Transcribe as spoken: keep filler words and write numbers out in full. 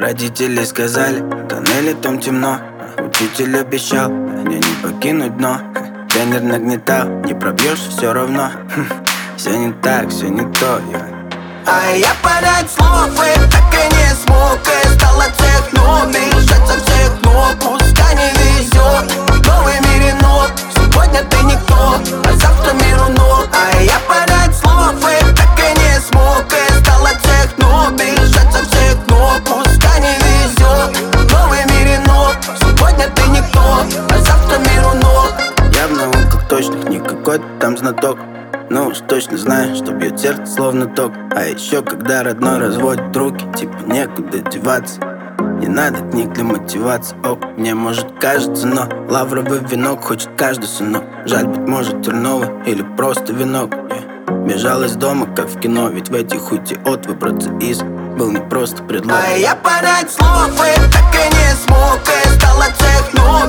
Родители сказали, в тоннеле там темно. Учитель обещал меня не покинуть дно. Тренер нагнетал, не пробьешь все равно. Все не так, все не то, я. А я подать слов и так и не смог. И стал от всех ног, бежать со всех ног. Пускай не везет, в новой мире ног. Сегодня ты никто, а завтра миру ног. А я подать слов и так и не смог. И стал от всех ног, бежать со всех ног. Пускай не везет, в новой мире ног. Сегодня ты никто, а завтра миру ног. Я в науках точных, не какой-то там знаток. Ну уж точно знаю, что бьет сердце словно ток. А еще когда родной разводит руки, типа некуда деваться. Не надо книг для мотивации, ок, мне может кажется, но лавровый венок хочет каждый сынок. Жаль, быть может терновый или просто венок, yeah. Бежал из дома, как в кино, ведь в этих уйти от выбраться из был не просто предлог. А я подать слов и так и не смог. И стал от всех ног,